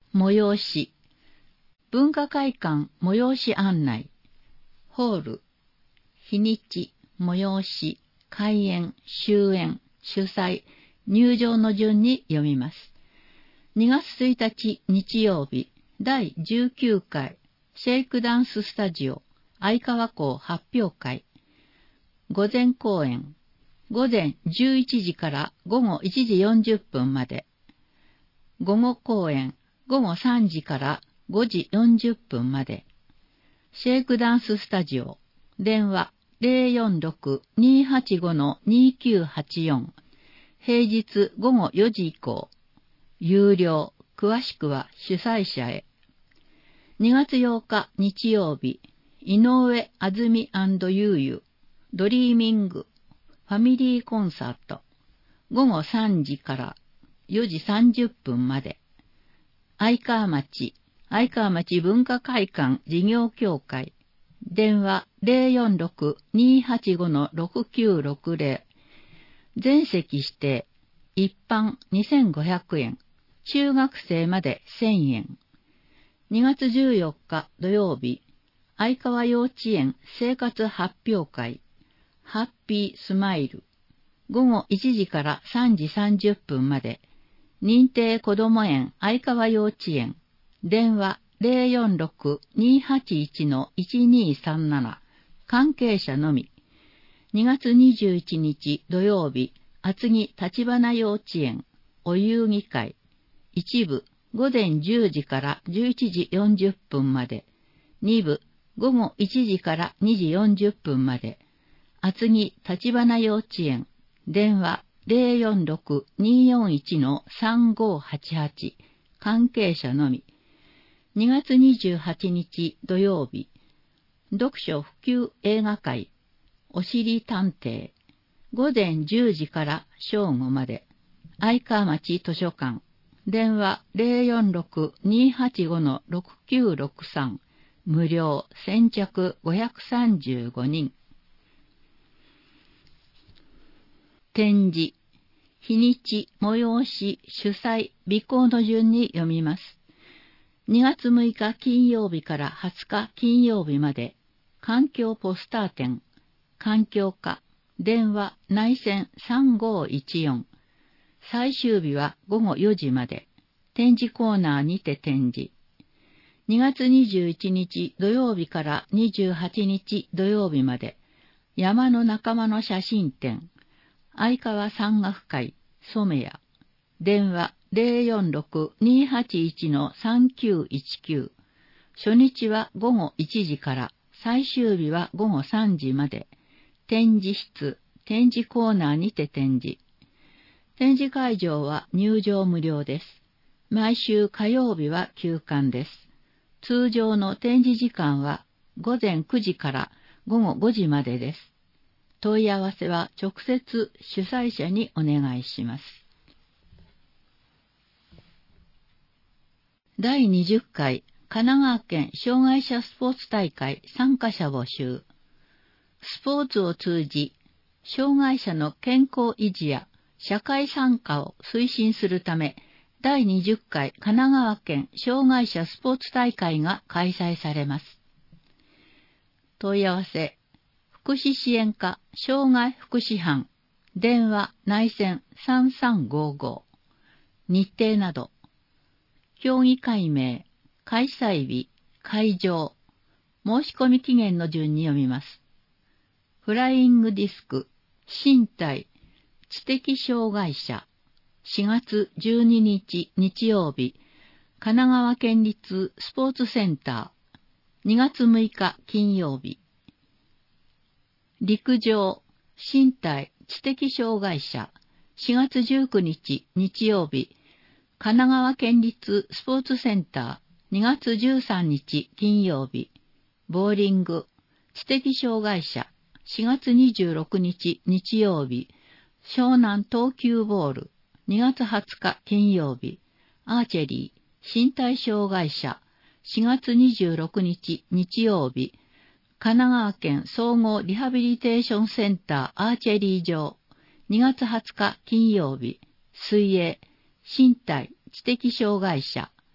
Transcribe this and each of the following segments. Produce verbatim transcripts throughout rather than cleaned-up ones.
催し、文化会館催し案内、ホール、日にち、催し、開演、終演、主催、入場の順に読みます。にがつついたち日曜日、だいじゅうきゅうかい、シェイクダンススタジオ、相川校発表会。午前公演、午前じゅういちじから午後いちじよんじゅっぷんまで。午後公演、午後さんじからごじよんじゅっぷんまで。シェイクダンススタジオ、電話 ゼロよんろく にーはちご にーきゅうはちよん、平日午後よじ以降。有料、詳しくは主催者へ。にがつようか日曜日、井上あずみ&ゆうゆ、ドリーミング、ファミリーコンサート、午後さんじからよじさんじゅっぷんまで。相川町、相川町文化会館事業協会、電話 ゼロよんろく にーはちご ろくきゅうろくゼロ、全席指定、一般にせんごひゃくえん、中学生までせんえん。にがつじゅうよっか土曜日、相川幼稚園生活発表会、ハッピースマイル、午後いちじからさんじさんじゅっぷんまで。認定こども園相川幼稚園、電話 ゼロよんろく にーはちいち いちにーさんなな、関係者のみ。にがつにじゅういちにち土曜日、厚木立花幼稚園お遊戯会、一部午前じゅうじからじゅういちじよんじゅっぷんまで、二部午後いちじからにじよんじゅっぷんまで。厚木立花幼稚園、電話 ゼロよんろく にーよんいち さんごはちはち、関係者のみ。にがつにじゅうはちにち土曜日、読書普及映画会、おしり探偵、午前じゅうじから正午まで。相川町図書館、電話 ゼロよんろく にーはちご ろくきゅうろくさん、無料、先着ごひゃくさんじゅうごにん。展示、日にち、催し、主催、備考の順に読みます。にがつむいか金曜日からはつか金曜日まで、環境ポスター展、環境課、電話、内線さんごいちよん。最終日はごごよじまで、展示コーナーにて展示。にがつにじゅういちにち土曜日からにじゅうはちにち土曜日まで、山の仲間の写真展、相川山岳会、染谷、電話 ゼロよんろく にーはちいち さんきゅういちきゅう、初日はごごいちじから、最終日はごごさんじまで、展示室、展示コーナーにて展示。展示会場は入場無料です。毎週火曜日は休館です。通常の展示時間はごぜんくじからごごごじまでです。問い合わせは直接主催者にお願いします。だいにじゅっかい神奈川県障害者スポーツ大会参加者募集。スポーツを通じ、障害者の健康維持や社会参加を推進するため、だいにじゅっかい神奈川県障害者スポーツ大会が開催されます。問い合わせ、福祉支援課障害福祉班、電話内線さんさんごご、日程など、競技会名、開催日、会場、申し込み期限の順に読みます。フライングディスク、身体、知的障害者、しがつじゅうににち日曜日、神奈川県立スポーツセンター、にがつむいか金曜日。陸上、身体、知的障害者、しがつじゅうくにち日曜日、神奈川県立スポーツセンター、にがつじゅうさんにち金曜日。ボーリング、知的障害者、しがつにじゅうろくにち日曜日。湘南投球ボール、にがつはつか金曜日。アーチェリー、身体障害者、しがつにじゅうろくにち日曜日。神奈川県総合リハビリテーションセンターアーチェリー場、にがつはつか金曜日。水泳、身体、知的障害者、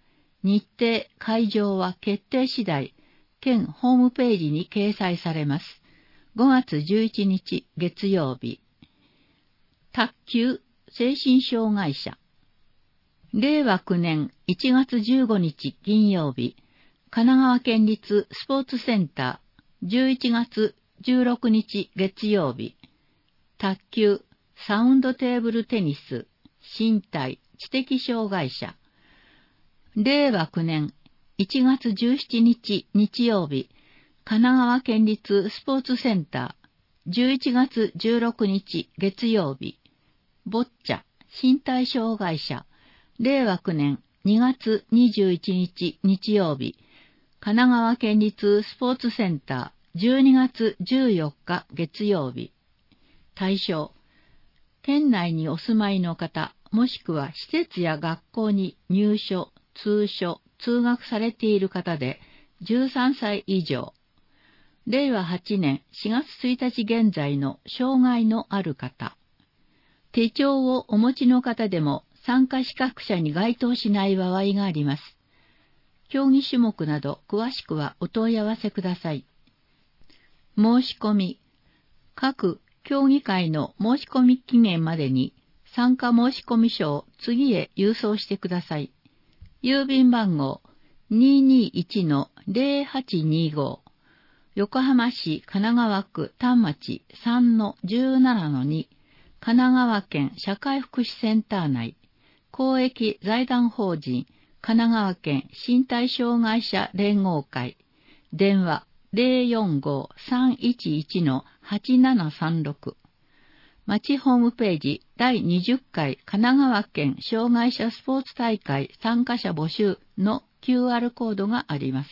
日程、会場は決定次第、県ホームページに掲載されます。ごがつじゅういちにち月曜日。卓球、精神障害者。れいわきゅうねんいちがつじゅうごにち金曜日、神奈川県立スポーツセンター、じゅういちがつじゅうろくにち月曜日。卓球、サウンドテーブルテニス、身体、知的障害者。れいわきゅうねんいちがつじゅうしちにち日曜日、神奈川県立スポーツセンター、じゅういちがつじゅうろくにち月曜日。ボッチャ、身体障害者。れいわきゅうねんにがつにじゅういちにち日曜日、神奈川県立スポーツセンター、じゅうにがつじゅうよっか月曜日。対象、県内にお住まいの方、もしくは施設や学校に入所、通所、通学されている方で、じゅうさんさい以上。れいわはちねんしがつついたち現在の障害のある方。手帳をお持ちの方でも参加資格者に該当しない場合があります。競技種目など詳しくはお問い合わせください。申し込み。各競技会の申し込み期限までに参加申込書を次へ郵送してください。郵便番号 にーにーいちのぜろはちにーご、横浜市神奈川区丹町 さんのじゅうななのに、神奈川県社会福祉センター内、公益財団法人神奈川県身体障害者連合会、電話 ぜろよんごーさんいちいちのはちななさんろく、町ホームページだいにじゅっかい神奈川県障害者スポーツ大会参加者募集の キューアール コードがあります。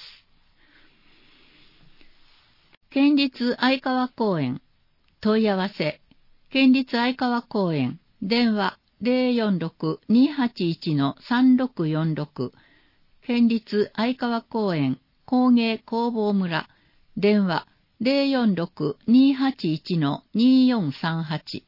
県立愛川公園問い合わせ、県立愛川公園電話 ぜろよんろくにーはちいちのさんろくよんろく、県立愛川公園工芸工房村電話ぜろよんろくにーはちいちのにーよんさんはち。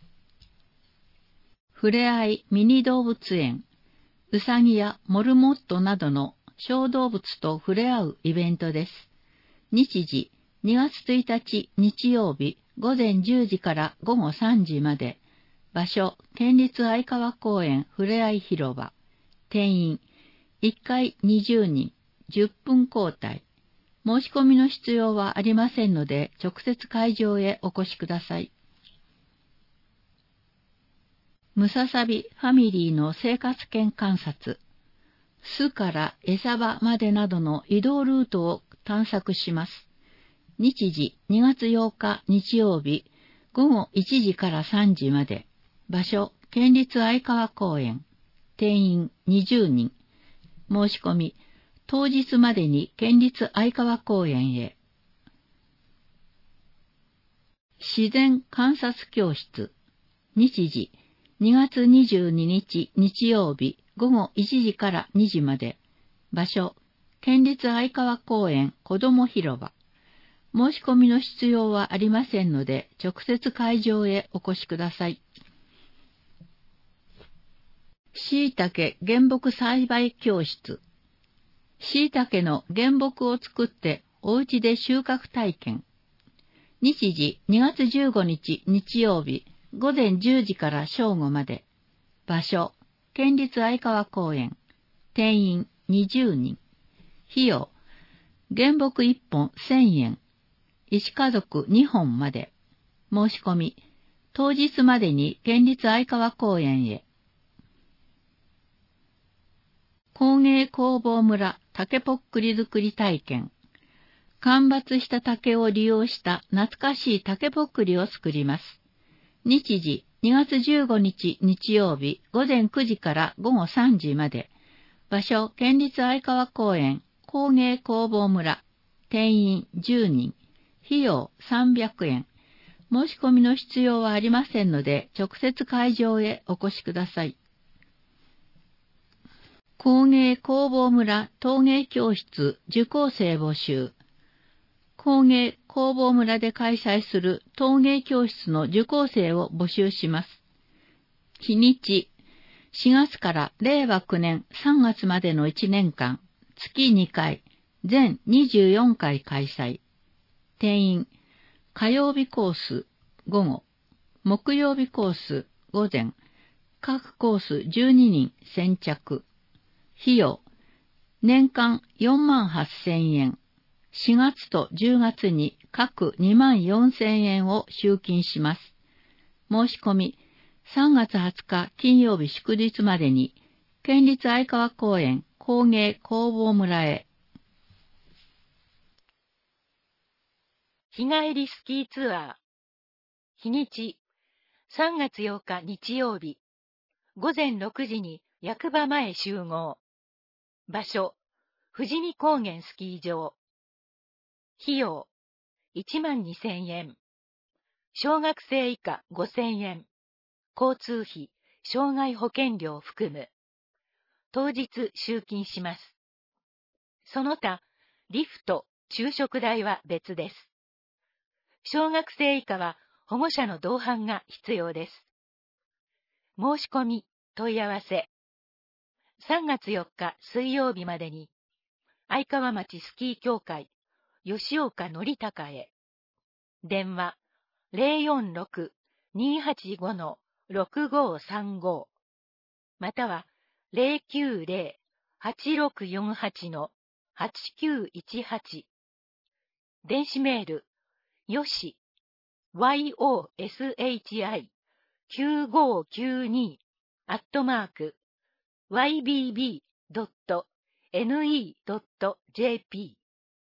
ふれあいミニ動物園、うさぎやモルモットなどの小動物と触れ合うイベントです。日時、にがつついたち日曜日ごぜんじゅうじからごごさんじまで。場所、県立愛川公園ふれあい広場。定員、いっかいにじゅうにん、じゅっぷん交代。申し込みの必要はありませんので、直接会場へお越しください。ムササビファミリーの生活圏観察。巣から餌場までなどの移動ルートを探索します。日時、にがつようか日曜日、ごごいちじからさんじまで。場所、県立愛川公園。定員にじゅうにん。申し込み、当日までに県立愛川公園へ。自然観察教室。日時、にがつにじゅうににち日曜日ごごいちじからにじまで。場所、県立愛川公園子ども広場。申し込みの必要はありませんので、直接会場へお越しください。しいたけ原木栽培教室。しいたけの原木を作ってお家で収穫体験。日時、にがつじゅうごにち日曜日ごぜんじゅうじから正午まで。場所、県立愛川公園。定員にじゅうにん。費用、原木いっぽんせんえん。いちかぞくにほんまで。申し込み、当日までに県立愛川公園へ。工芸工房村竹ぽっくり作り体験。間伐した竹を利用した懐かしい竹ぽっくりを作ります。日時、にがつじゅうごにち日曜日ごぜんくじからごごさんじまで。場所、県立愛川公園工芸工房村。定員じゅうにん。費用さんびゃくえん。申し込みの必要はありませんので、直接会場へお越しください。工芸工房村陶芸教室受講生募集。工芸工房村で開催する陶芸教室の受講生を募集します。日にち、 しがつかられいわきゅうねんさんがつまでのいちねんかん、月にかい、全にじゅうよんかい開催。定員、火曜日コース午後、木曜日コース午前、各コースじゅうににん先着。費用、年間よんまんはっせんえん。しがつとじゅうがつに各にまんよんせんえんを集金します。申し込み、さんがつはつか金曜日祝日までに、県立愛川公園工芸工房村へ。 日帰りスキーツアー。日にち、さんがつようか日曜日、ごぜんろくじに役場前集合。場所、富士見高原スキー場。費用、いちまんにせんえん。小学生以下ごせんえん。交通費、障害保険料含む。当日集金します。その他、リフト、昼食代は別です。小学生以下は保護者の同伴が必要です。申し込み、問い合わせ。さんがつよっか水曜日までに、愛川町スキー協会、吉岡則孝へ。電話、ゼロよんろく にーはちご ろくごさんご。または、ゼロきゅうゼロ はちろくよんはち はちきゅういちはち。電子メール、よし、yoshi きゅうごきゅうに アットマーク ワイビービードットエヌイードットジェーピ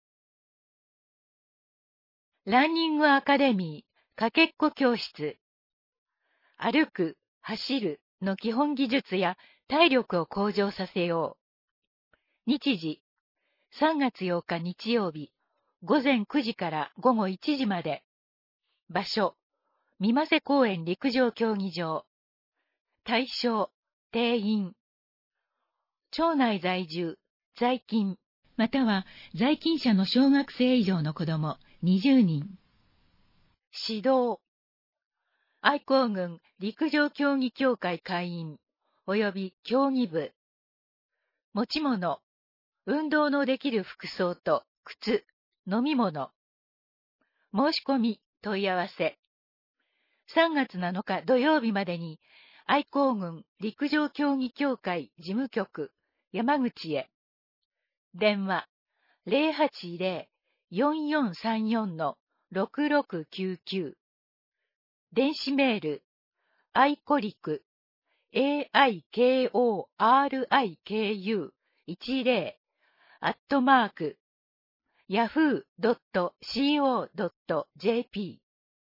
ー ランニングアカデミーかけっこ教室。歩く、走るの基本技術や体力を向上させよう。日時、さんがつようか日曜日、ごぜんくじからごごいちじまで。場所、三ヶ瀬公園陸上競技場。対象、定員。町内在住、在勤、または在勤者の小学生以上の子供にじゅうにん。指導。愛好郡陸上競技協会会員、及び競技部。持ち物、運動のできる服装と靴、飲み物。申し込み、問い合わせ。さんがつなのか土曜日までに、愛好郡陸上競技協会事務局、山口へ。電話、ゼロはちゼロ よんよんさんよん ろくろくきゅうきゅう。電子メール、アイコリク、エーアイケーオーアールアイケーユーじゅう アットマーク、ヤフードットシーオードットジェーピー。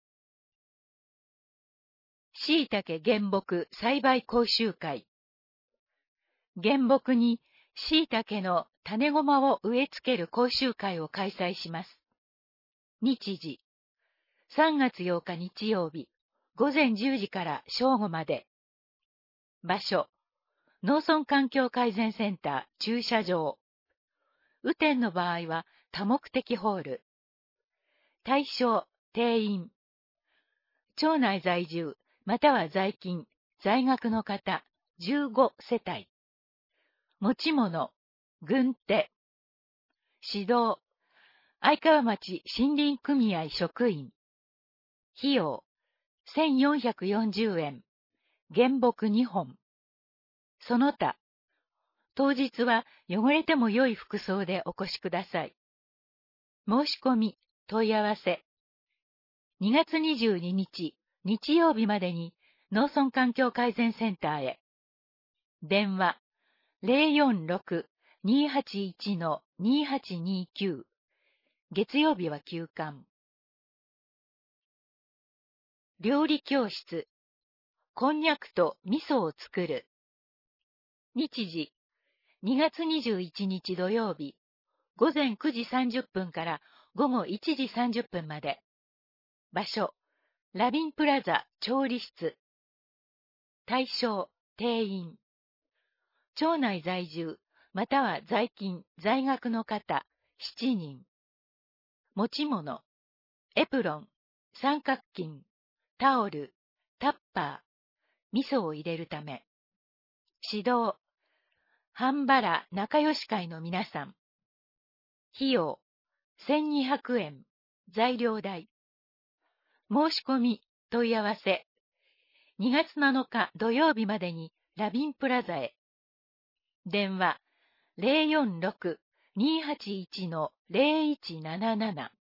しいたけ原木栽培講習会。原木にしいたけの種ごまを植え付ける講習会を開催します。日時、さんがつようか日曜日、ごぜんじゅうじから正午まで。場所、農村環境改善センター駐車場。雨天の場合は多目的ホール。対象、定員。町内在住、または在勤、在学の方、じゅうごせたい。持ち物、軍手。指導、愛川町森林組合職員。費用、せんよんひゃくよんじゅうえん。原木にほん。その他、当日は汚れても良い服装でお越しください。申し込み、問い合わせ。にがつにじゅうににち、日曜日までに農村環境改善センターへ。電話、ゼロよんろく にーはちいち にーはちにーきゅう。月曜日は休館。料理教室。こんにゃくと味噌を作る。日時、にがつにじゅういちにち土曜日、ごぜんくじさんじゅっぷんからごごいちじさんじゅっぷんまで。場所、ラビンプラザ調理室。対象、定員。町内在住、または在勤、在学の方、しちにん。持ち物、エプロン、三角巾、タオル、タッパー、味噌を入れるため。 指導、半原仲良し会の皆さん。費用、せんにひゃくえん、材料代。申し込み、問い合わせ。にがつなのか土曜日までにラビンプラザへ。電話、ゼロよんろく にーはちいち ゼロいちなななな。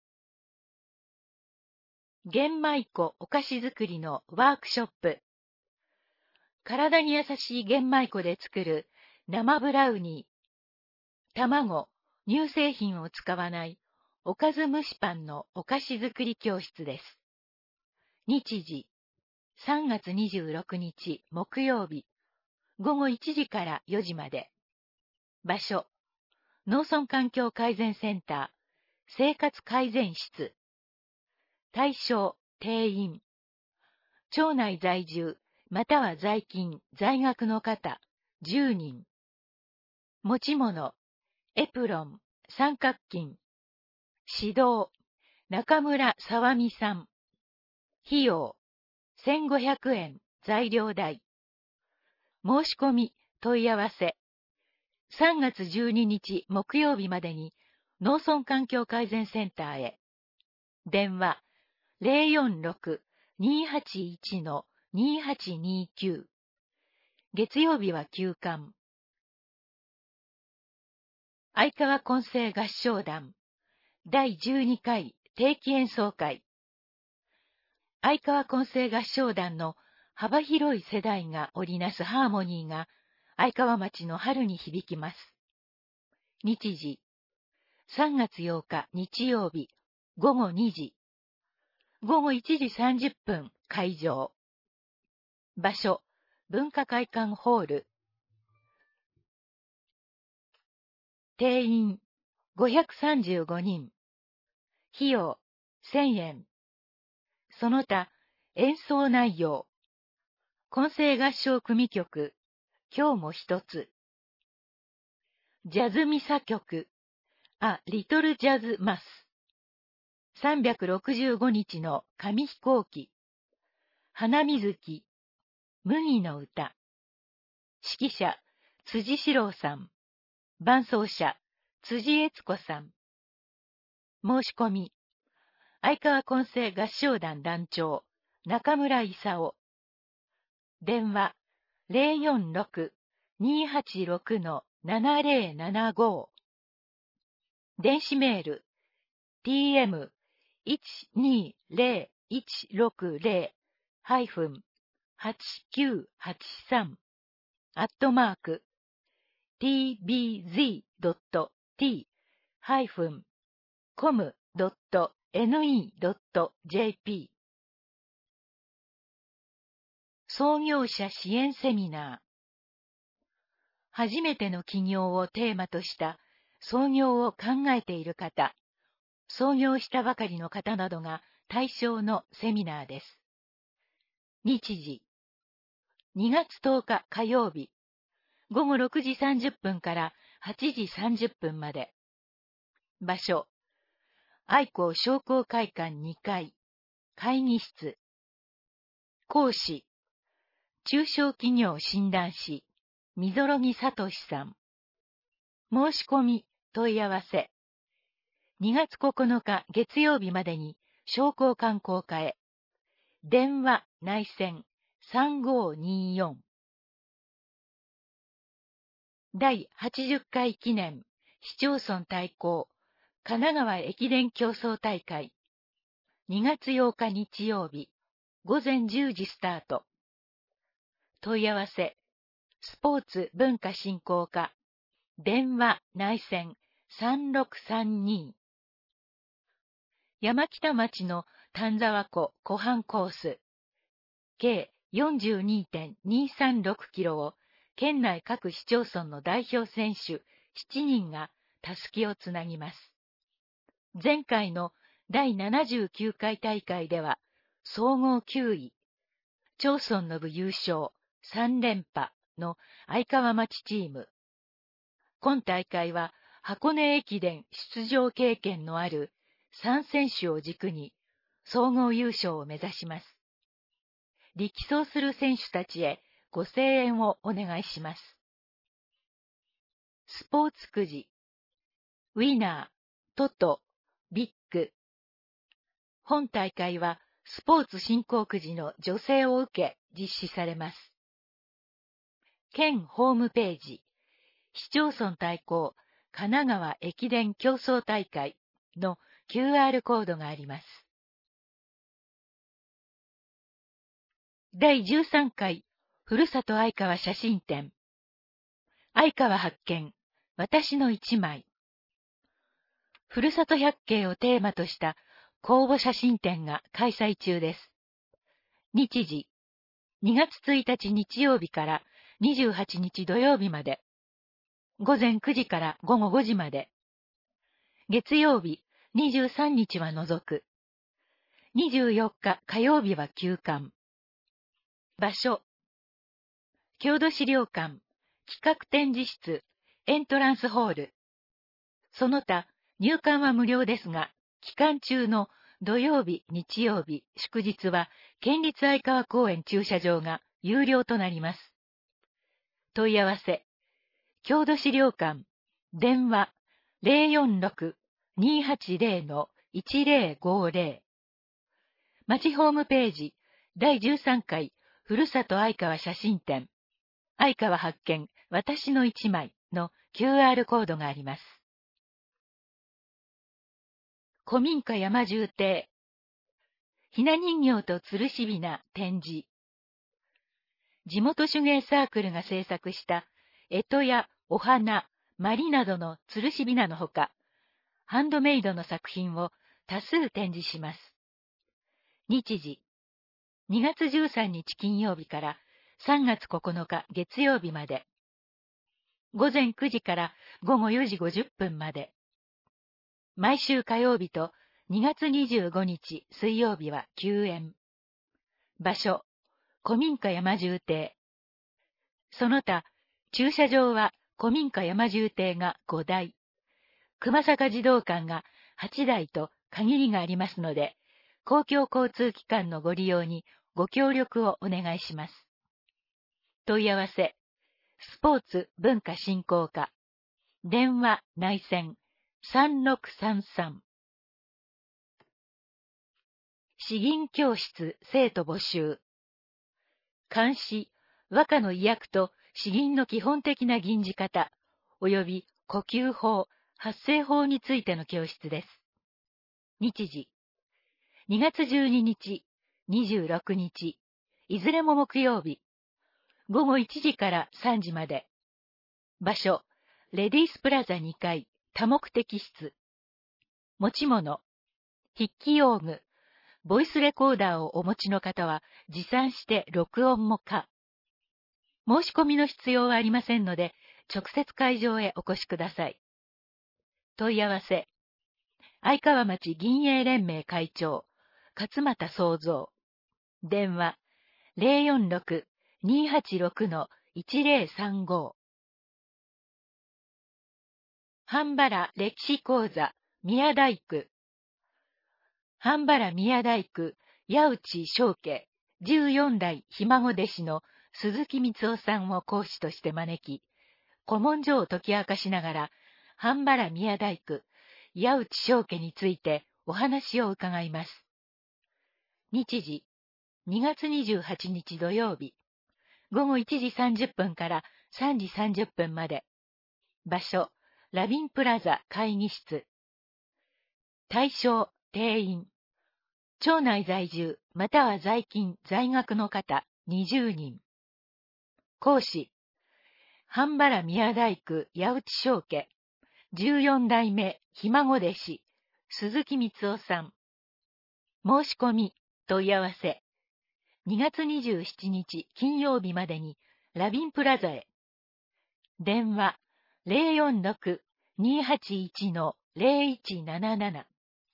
玄米粉お菓子作りのワークショップ。体に優しい玄米粉で作る生ブラウニー。卵、乳製品を使わないおかず蒸しパンのお菓子作り教室です。日時、さんがつにじゅうろくにち木曜日、ごごいちじからよじまで。場所、農村環境改善センター、生活改善室。対象、定員。町内在住、または在勤、在学の方、じゅうにん。持ち物、エプロン、三角巾。指導、中村さわみさん。費用、せんごひゃくえん、材料代。申し込み、問い合わせ。さんがつじゅうににち木曜日までに農村環境改善センターへ。電話、ゼロよんろく にーはちいち にーはちにーきゅう。月曜日は休館。相川混声合唱団だいじゅうにかい定期演奏会。相川混声合唱団の幅広い世代が織りなすハーモニーが相川町の春に響きます。日時、さんがつようか日曜日、ごごにじ。ごごいちじさんじゅっぷん会場。場所、文化会館ホール。定員、ごひゃくさんじゅうごにん。費用、せんえん。その他、演奏内容。混声合唱組曲、今日も一つ。ジャズミサ曲、A Little Jazz Mass。さんびゃくろくじゅうごにちの紙飛行機。花水木、麦の歌。指揮者、辻史郎さん。伴奏者、辻悦子さん。申し込み、相川混声合唱団団長、中村勲。電話、ゼロよんろく にーはちろく ななゼロななご。電子メール、ティーエムいちにゼロいちろくゼロ はちきゅうはちさん アットマーク ティービーゼットドットティー コム ドット エヌイー ドット ジェーピー。 創業者支援セミナー。初めての起業をテーマとした創業を考えている方、創業したばかりの方などが対象のセミナーです。日時、にがつとおか火曜日、ごごろくじさんじゅっぷんからはちじさんじゅっぷんまで。場所、愛好商工会館にかい、会議室。講師、中小企業診断士、溝呂木聡さん。申し込み、問い合わせ。にがつここのか月曜日までに商工観光課へ。電話内線さんごによん。だいはちじゅっかい記念市町村対抗神奈川駅伝競争大会。にがつようか日曜日、ごぜんじゅうじスタート。問い合わせ、スポーツ文化振興課。電話内線さんろくさんに。山北町の丹沢湖湖畔コース。計 よんじゅうにてんにさんろくキロを県内各市町村の代表選手しちにんがたすきをつなぎます。前回のだいななじゅうきゅうかい大会では総合きゅうい、町村の部優勝さんれんぱの相川町チーム。今大会は箱根駅伝出場経験のあるさんせんしゅを軸に総合優勝を目指します。力走する選手たちへご声援をお願いします。スポーツくじ、ウィナー、トト、ビッグ。本大会はスポーツ振興くじの助成を受け実施されます。県ホームページ、市町村対抗神奈川駅伝競争大会の キューアール コードがあります。だいじゅうさんかいふるさと愛川写真展、愛川発見、私の一枚。ふるさと百景をテーマとした公募写真展が開催中です。日時、にがつついたち日曜日からにじゅうはちにち土曜日まで、ごぜんくじからごごごじまで、月曜日にじゅうさんにちは除く、にじゅうよっか火曜日は休館。場所、郷土資料館、企画展示室、エントランスホール。その他、入館は無料ですが、期間中の土曜日、日曜日、祝日は、県立愛川公園駐車場が有料となります。問い合わせ、郷土資料館、電話 ゼロよんろく にーはちゼロ いちゼロごゼロ。町ホームページ、だいじゅうさんかいふるさと愛川写真展、愛川発見、私の一枚の キューアール コードがあります。古民家山重亭、ひな人形とつるしびな展示。地元手芸サークルが制作した干支やお花、まりなどのつるしびなのほか、ハンドメイドの作品を多数展示します。日時、にがつじゅうさんにち金曜日からさんがつここのか月曜日まで、ごぜんくじからごごよじごじゅっぷんまで、毎週火曜日とにがつにじゅうごにち水曜日は休園。場所、古民家山重亭。その他、駐車場は古民家山重亭がごだい、熊坂児童館がはちだいと限りがありますので、公共交通機関のご利用にご協力をお願いします。問い合わせ、スポーツ文化振興課、電話内線さんろくさんさん。詩吟教室生徒募集。漢詩、和歌の意訳と詩吟の基本的な吟じ方、及び呼吸法、発声法についての教室です。日時、にがつじゅうににち、にじゅうろくにち、いずれも木曜日、ごごいちじからさんじまで。場所、レディースプラザにかい、多目的室。持ち物、筆記用具、ボイスレコーダーをお持ちの方は持参して録音も可。申し込みの必要はありませんので、直接会場へお越しください。問い合わせ、愛川町銀営連盟会長、勝俣創造。電話、ゼロよんろく にーはちろく いちゼロさんご。半原歴史講座、宮大工。半原宮大工、矢内正家、じゅうよんだいひ孫弟子の鈴木光夫さんを講師として招き、古文書を解き明かしながら、半原宮大工、矢内正家についてお話を伺います。日時、にがつにじゅうはちにち土曜日、ごごいちじさんじゅっぷんからさんじさんじゅっぷんまで。場所、ラビンプラザ会議室。対象、定員。町内在住または在勤在学の方にじゅうにん。講師、半原宮大工矢内正家、じゅうよんだいめひ孫弟子、鈴木光夫さん。申し込み、問い合わせ、にがつにじゅうしちにち金曜日までにラビンプラザへ。電話、ゼロよんろく にーはちいち ゼロいちなななな。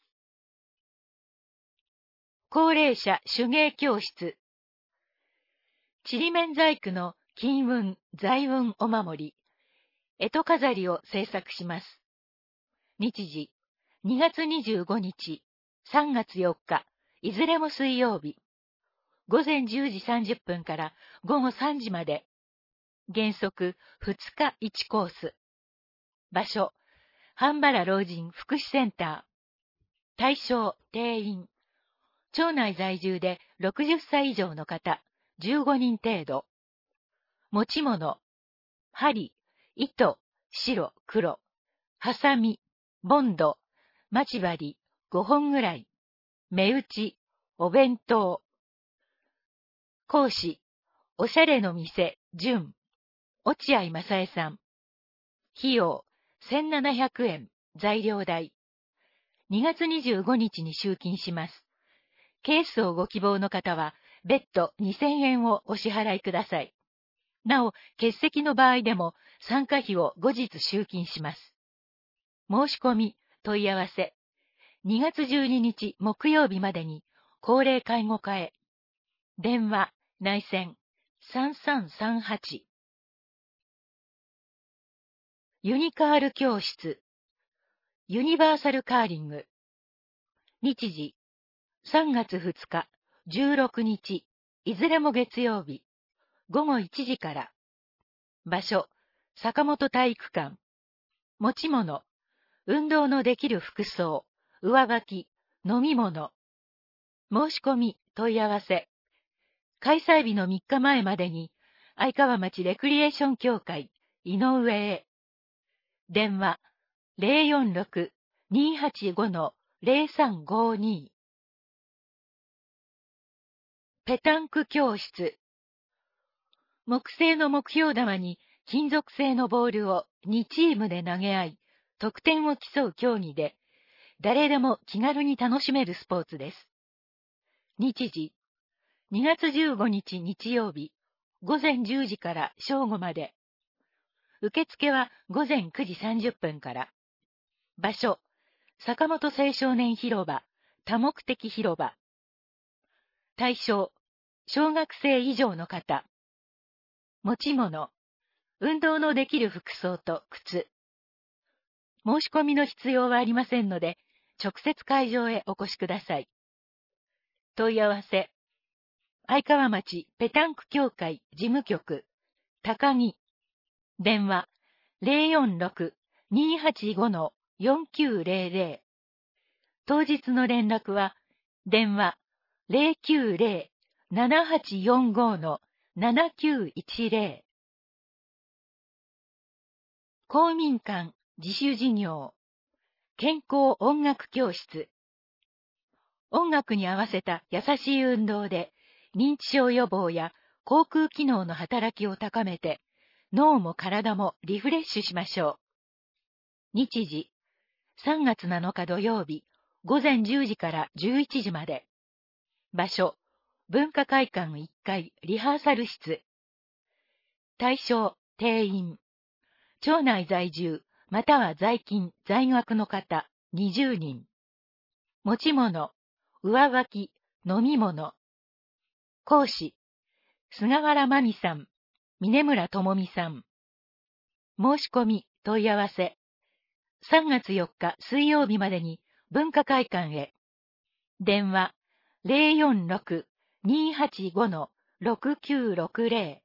高齢者手芸教室。ちりめん細工の金運、財運お守り、干支飾りを制作します。日時、にがつにじゅうごにち、さんがつよっか、いずれも水曜日、 ごぜんじゅうじさんじゅっぷんからごごさんじまで。原則ふつかいちコース。場所、半原老人福祉センター。対象、定員。町内在住でろくじゅっさい以上の方、じゅうごにん程度。持ち物、針、糸、白、黒。ハサミ、ボンド、待ち針、ごほんぐらい。目打ち、お弁当。講師、おしゃれの店、純。落合正恵さん。費用、せんななひゃくえん、材料代。にがつにじゅうごにちに集金します。ケースをご希望の方は、別途にせんえんをお支払いください。なお、欠席の場合でも参加費を後日集金します。申し込み、問い合わせ。にがつじゅうににち木曜日までに、高齢介護課へ。電話、内線、さんさんさんはち。ユニカール教室。ユニバーサルカーリング。日時、さんがつふつか、じゅうろくにち、いずれも月曜日、ごごいちじから。場所、坂本体育館。持ち物、運動のできる服装、上履き、飲み物。申し込み、問い合わせ。開催日のみっかまえまでに、愛川町レクリエーション協会、井上へ。電話、ゼロよんろく にーはちご ゼロさんごに。ペタンク教室。木製の目標玉に金属製のボールをにチームで投げ合い、得点を競う競技で、誰でも気軽に楽しめるスポーツです。日時、にがつじゅうごにち日曜日、ごぜんじゅうじから正午まで。受付はごぜんくじさんじゅっぷんから。場所、坂本青少年広場、多目的広場。対象、小学生以上の方。持ち物、運動のできる服装と靴。申し込みの必要はありませんので、直接会場へお越しください。問い合わせ、愛川町ペタンク協会事務局、高木。電話、ゼロよんろく にーはちご よんきゅうゼロゼロ。当日の連絡は、電話、ゼロきゅうゼロ ななはちよんご ななきゅういちゼロ。公民館自主事業、健康音楽教室。音楽に合わせた優しい運動で、認知症予防や口腔機能の働きを高めて、脳も体もリフレッシュしましょう。日時、さんがつなのか土曜日、ごぜんじゅうじからじゅういちじまで。場所、文化会館いっかいリハーサル室。対象、定員。町内在住、または在勤、在学の方、にじゅうにん。持ち物、上履き、飲み物。講師、菅原真美さん、峰村智美さん。申し込み、問い合わせ。さんがつよっか水曜日までに文化会館へ。電話、ゼロよんろく にーはちご ろくきゅうろくゼロ。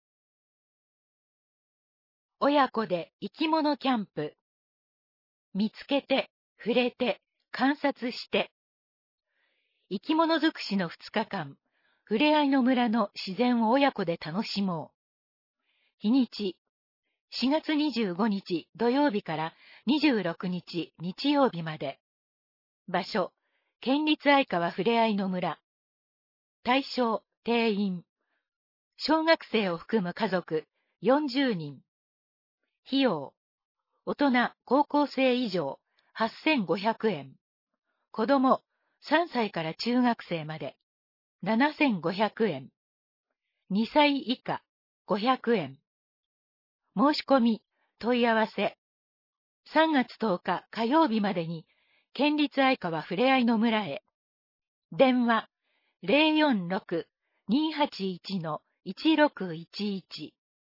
親子で生き物キャンプ。見つけて、触れて、観察して。生き物尽くしのふつかかん、ふれあいの村の自然を親子で楽しもう。日にち、しがつにじゅうごにち土曜日からにじゅうろくにち日曜日まで。場所、県立愛川ふれあいの村。対象、定員。小学生を含む家族よんじゅうにん。費用、大人高校生以上はっせんごひゃくえん。子供さんさいから中学生までななせんごひゃくえん。にさい以下ごひゃくえん。申し込み、問い合わせ。さんがつとおか火曜日までに県立愛川ふれあいの村へ。電話、ゼロよんろく にーはちいち いちろくいちいち。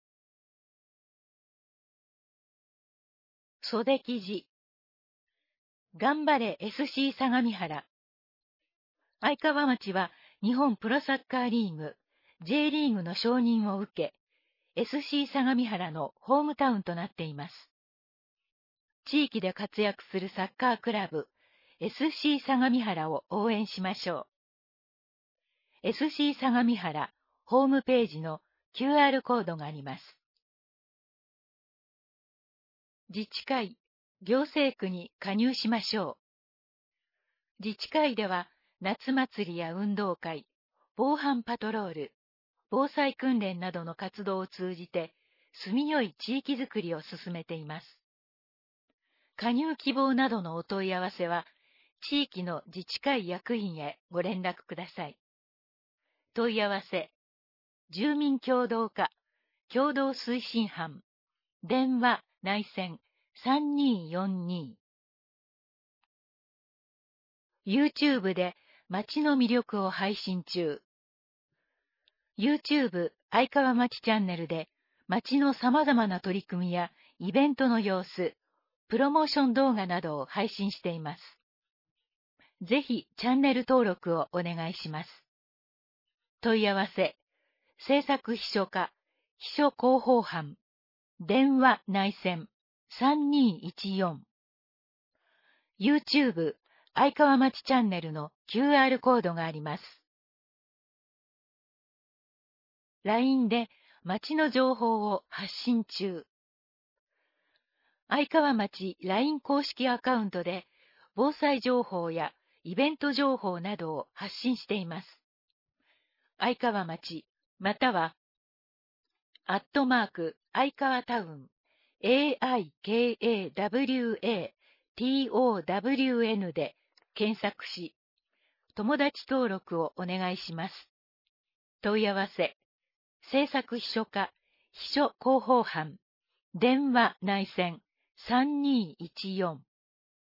袖記事。頑張れ エスシー 相模原。愛川町は日本プロサッカーリーグ、J リーグの承認を受け、エスシー 相模原のホームタウンとなっています。地域で活躍するサッカークラブ、エスシー 相模原を応援しましょう。エスシー 相模原ホームページの キューアール コードがあります。自治会、行政区に加入しましょう。自治会では、夏祭りや運動会、防犯パトロール、防災訓練などの活動を通じて、住みよい地域づくりを進めています。加入希望などのお問い合わせは、地域の自治会役員へご連絡ください。問い合わせ、住民協働課、共同推進班、電話内線さんにーよんに。YouTube で町の魅力を配信中。YouTube 相川町チャンネルで町の様々な取り組みやイベントの様子、プロモーション動画などを配信しています。ぜひチャンネル登録をお願いします。問い合わせ、制作秘書課、秘書広報班、電話内線さんにーいちよん。YouTube 相川町チャンネルの キューアール コードがあります。ライン で町の情報を発信中。相川町 ライン 公式アカウントで防災情報やイベント情報などを発信しています。相川町またはアットマーク相川タウン エーアイケーエーダブリューエーティーオーダブリューエヌ で検索し、友達登録をお願いします。問い合わせ、制作秘書課、秘書広報班、電話内線さんにーいちよん。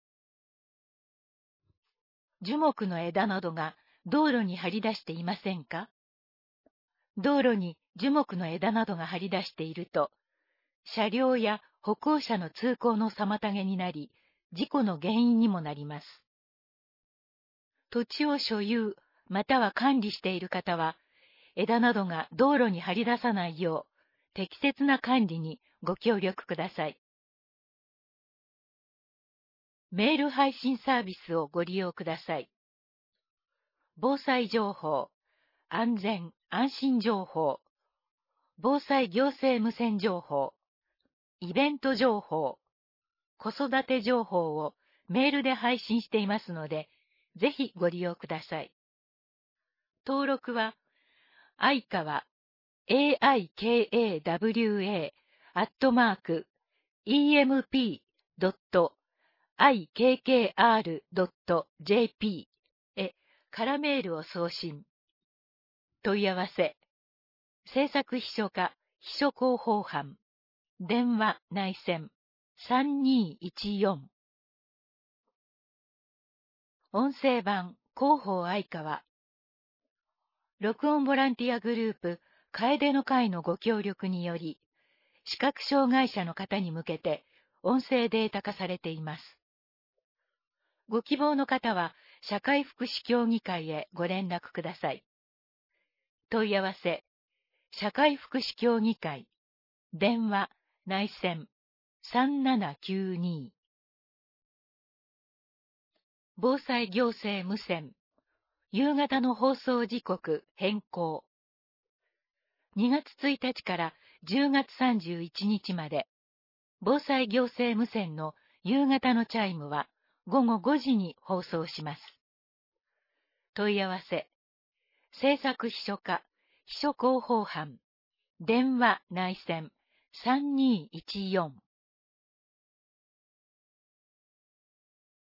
樹木の枝などが道路に張り出していませんか？道路に樹木の枝などが張り出していると、車両や歩行者の通行の妨げになり、事故の原因にもなります。土地を所有、または管理している方は、枝などが道路に張り出さないよう、適切な管理にご協力ください。メール配信サービスをご利用ください。防災情報、安全・安心情報、防災行政無線情報、イベント情報、子育て情報をメールで配信していますので、ぜひご利用ください。登録は、相川 エーアイケーエーダブリューエー アットマーク イーエムピー ドット アイケーケーアール ドット ジェーピー へ空メールを送信。問い合わせ、制作秘書課秘書広報班、電話内線さんにーいちよん。音声版広報相川。録音ボランティアグループ楓の会のご協力により、視覚障害者の方に向けて音声データ化されています。ご希望の方は社会福祉協議会へご連絡ください。問い合わせ、社会福祉協議会、電話内線さんななきゅうに。防災行政無線、夕方の放送時刻変更。にがつついたちからじゅうがつさんじゅういちにちまで、防災行政無線の夕方のチャイムはごごごじに放送します。問い合わせ、制作秘書課、秘書広報班、電話内線さんにーいちよん。